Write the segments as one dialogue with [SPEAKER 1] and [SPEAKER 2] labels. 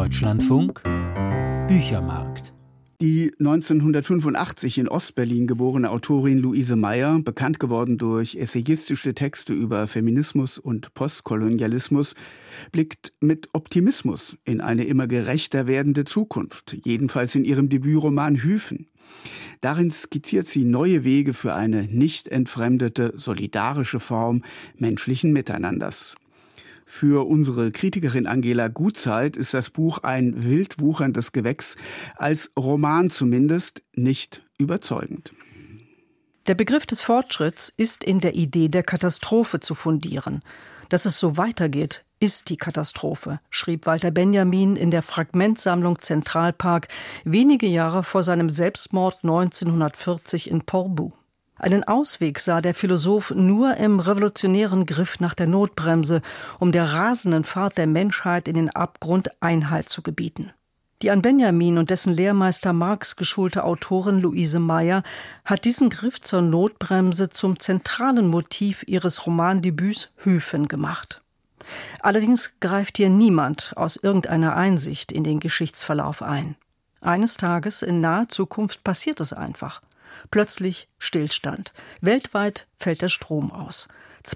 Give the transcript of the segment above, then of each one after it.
[SPEAKER 1] Deutschlandfunk Büchermarkt.
[SPEAKER 2] Die 1985 in Ostberlin geborene Autorin Luise Meyer, bekannt geworden durch essayistische Texte über Feminismus und Postkolonialismus, blickt mit Optimismus in eine immer gerechter werdende Zukunft, jedenfalls in ihrem Debütroman Hyphen. Darin skizziert sie neue Wege für eine nicht entfremdete, solidarische Form menschlichen Miteinanders. Für unsere Kritikerin Angela Gutzeit ist das Buch ein wild wucherndes Gewächs, als Roman zumindest nicht überzeugend.
[SPEAKER 3] Der Begriff des Fortschritts ist in der Idee der Katastrophe zu fundieren. Dass es so weitergeht, ist die Katastrophe, schrieb Walter Benjamin in der Fragmentsammlung Zentralpark wenige Jahre vor seinem Selbstmord 1940 in Porbu. Einen Ausweg sah der Philosoph nur im revolutionären Griff nach der Notbremse, um der rasenden Fahrt der Menschheit in den Abgrund Einhalt zu gebieten. Die an Benjamin und dessen Lehrmeister Marx geschulte Autorin Luise Meyer hat diesen Griff zur Notbremse zum zentralen Motiv ihres Romandebüts Hyphen gemacht. Allerdings greift hier niemand aus irgendeiner Einsicht in den Geschichtsverlauf ein. Eines Tages in naher Zukunft passiert es einfach. Plötzlich Stillstand. Weltweit fällt der Strom aus.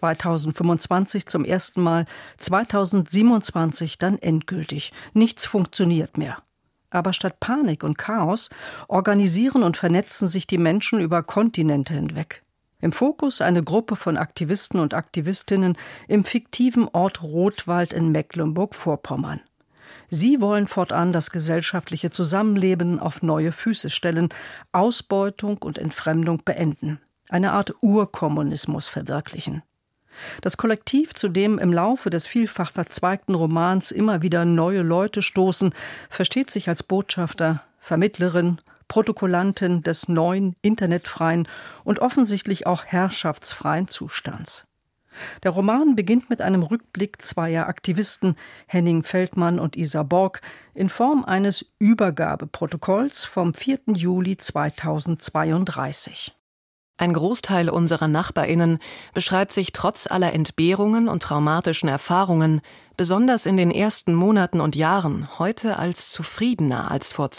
[SPEAKER 3] 2025 zum ersten Mal, 2027 dann endgültig. Nichts funktioniert mehr. Aber statt Panik und Chaos organisieren und vernetzen sich die Menschen über Kontinente hinweg. Im Fokus eine Gruppe von Aktivisten und Aktivistinnen im fiktiven Ort Rothwald in Mecklenburg-Vorpommern. Sie wollen fortan das gesellschaftliche Zusammenleben auf neue Füße stellen, Ausbeutung und Entfremdung beenden, eine Art Urkommunismus verwirklichen. Das Kollektiv, zu dem im Laufe des vielfach verzweigten Romans immer wieder neue Leute stoßen, versteht sich als Botschafter, Vermittlerin, Protokollantin des neuen, internetfreien und offensichtlich auch herrschaftsfreien Zustands. Der Roman beginnt mit einem Rückblick zweier Aktivisten, Henning Feldmann und Isa Borg, in Form eines Übergabeprotokolls vom 4. Juli 2032.
[SPEAKER 4] Ein Großteil unserer NachbarInnen beschreibt sich trotz aller Entbehrungen und traumatischen Erfahrungen, besonders in den ersten Monaten und Jahren, heute als zufriedener als vor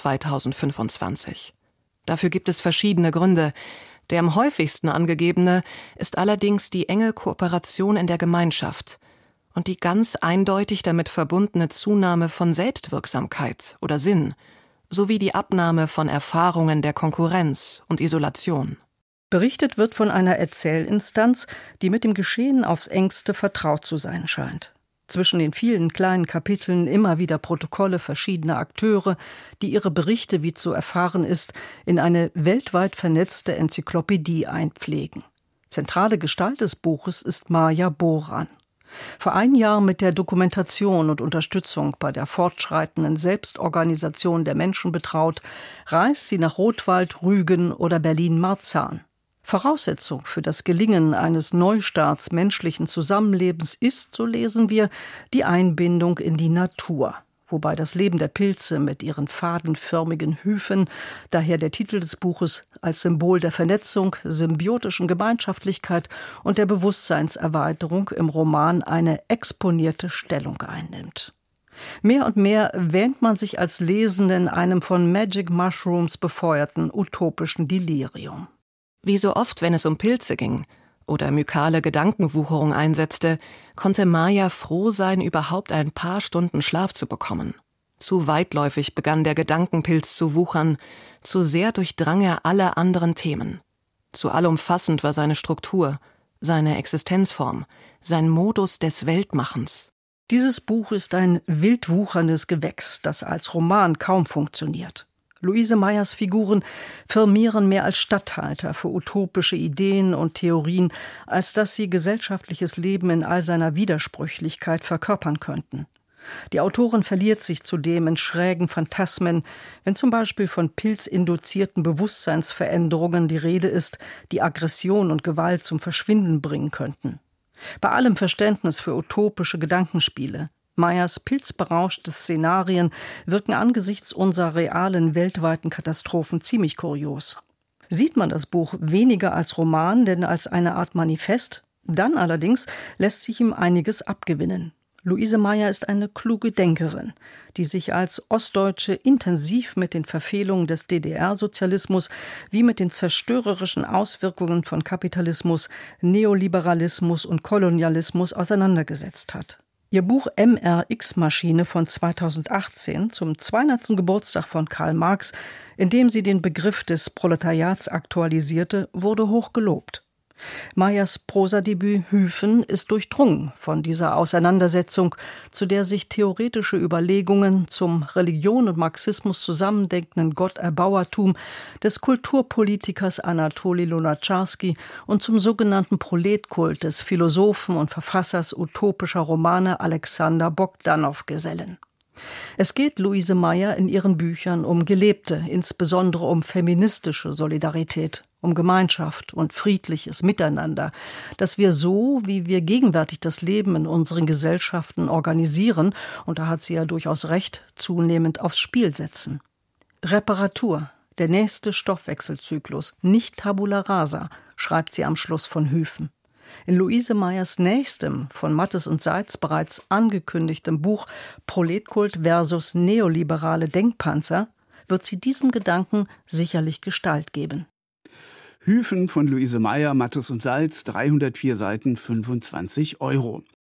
[SPEAKER 4] 2025. Dafür gibt es verschiedene Gründe. Der am häufigsten angegebene ist allerdings die enge Kooperation in der Gemeinschaft und die ganz eindeutig damit verbundene Zunahme von Selbstwirksamkeit oder Sinn, sowie die Abnahme von Erfahrungen der Konkurrenz und Isolation.
[SPEAKER 3] Berichtet wird von einer Erzählinstanz, die mit dem Geschehen aufs engste vertraut zu sein scheint. Zwischen den vielen kleinen Kapiteln immer wieder Protokolle verschiedener Akteure, die ihre Berichte, wie zu erfahren ist, in eine weltweit vernetzte Enzyklopädie einpflegen. Zentrale Gestalt des Buches ist Maja Boran. Vor einem Jahr mit der Dokumentation und Unterstützung bei der fortschreitenden Selbstorganisation der Menschen betraut, reist sie nach Rothwald, Rügen oder Berlin-Marzahn. Voraussetzung für das Gelingen eines Neustarts menschlichen Zusammenlebens ist, so lesen wir, die Einbindung in die Natur, wobei das Leben der Pilze mit ihren fadenförmigen Hyphen, daher der Titel des Buches, als Symbol der Vernetzung, symbiotischen Gemeinschaftlichkeit und der Bewusstseinserweiterung im Roman eine exponierte Stellung einnimmt. Mehr und mehr wähnt man sich als Lesende in einem von Magic Mushrooms befeuerten utopischen Delirium.
[SPEAKER 4] Wie so oft, wenn es um Pilze ging oder mykale Gedankenwucherung einsetzte, konnte Maja froh sein, überhaupt ein paar Stunden Schlaf zu bekommen. Zu weitläufig begann der Gedankenpilz zu wuchern, zu sehr durchdrang er alle anderen Themen. Zu allumfassend war seine Struktur, seine Existenzform, sein Modus des Weltmachens.
[SPEAKER 3] Dieses Buch ist ein wild wucherndes Gewächs, das als Roman kaum funktioniert. Luise Meyers Figuren firmieren mehr als Statthalter für utopische Ideen und Theorien, als dass sie gesellschaftliches Leben in all seiner Widersprüchlichkeit verkörpern könnten. Die Autorin verliert sich zudem in schrägen Phantasmen, wenn zum Beispiel von pilzinduzierten Bewusstseinsveränderungen die Rede ist, die Aggression und Gewalt zum Verschwinden bringen könnten. Bei allem Verständnis für utopische Gedankenspiele, Meyers pilzberauschte Szenarien wirken angesichts unserer realen weltweiten Katastrophen ziemlich kurios. Sieht man das Buch weniger als Roman, denn als eine Art Manifest, dann allerdings lässt sich ihm einiges abgewinnen. Luise Meyer ist eine kluge Denkerin, die sich als Ostdeutsche intensiv mit den Verfehlungen des DDR-Sozialismus wie mit den zerstörerischen Auswirkungen von Kapitalismus, Neoliberalismus und Kolonialismus auseinandergesetzt hat. Ihr Buch MRX-Maschine von 2018 zum 200. Geburtstag von Karl Marx, in dem sie den Begriff des Proletariats aktualisierte, wurde hoch gelobt. Meyers Prosadebüt Hyphen ist durchdrungen von dieser Auseinandersetzung, zu der sich theoretische Überlegungen zum Religion und Marxismus zusammendenkenden Gotterbauertum des Kulturpolitikers Anatoli Lunacharsky und zum sogenannten Proletkult des Philosophen und Verfassers utopischer Romane Alexander Bogdanow gesellen. Es geht Luise Meyer in ihren Büchern um gelebte, insbesondere um feministische Solidarität, um Gemeinschaft und friedliches Miteinander, dass wir so, wie wir gegenwärtig das Leben in unseren Gesellschaften organisieren, und da hat sie ja durchaus recht, zunehmend aufs Spiel setzen. Reparatur, der nächste Stoffwechselzyklus, nicht Tabula rasa, schreibt sie am Schluss von Hyphen. In Luise Meyers nächstem, von Mattes und Seitz bereits angekündigtem Buch Proletkult versus neoliberale Denkpanzer wird sie diesem Gedanken sicherlich Gestalt geben.
[SPEAKER 2] Hyphen von Luise Meyer, Mattes und Seitz, 304 Seiten, 25 €.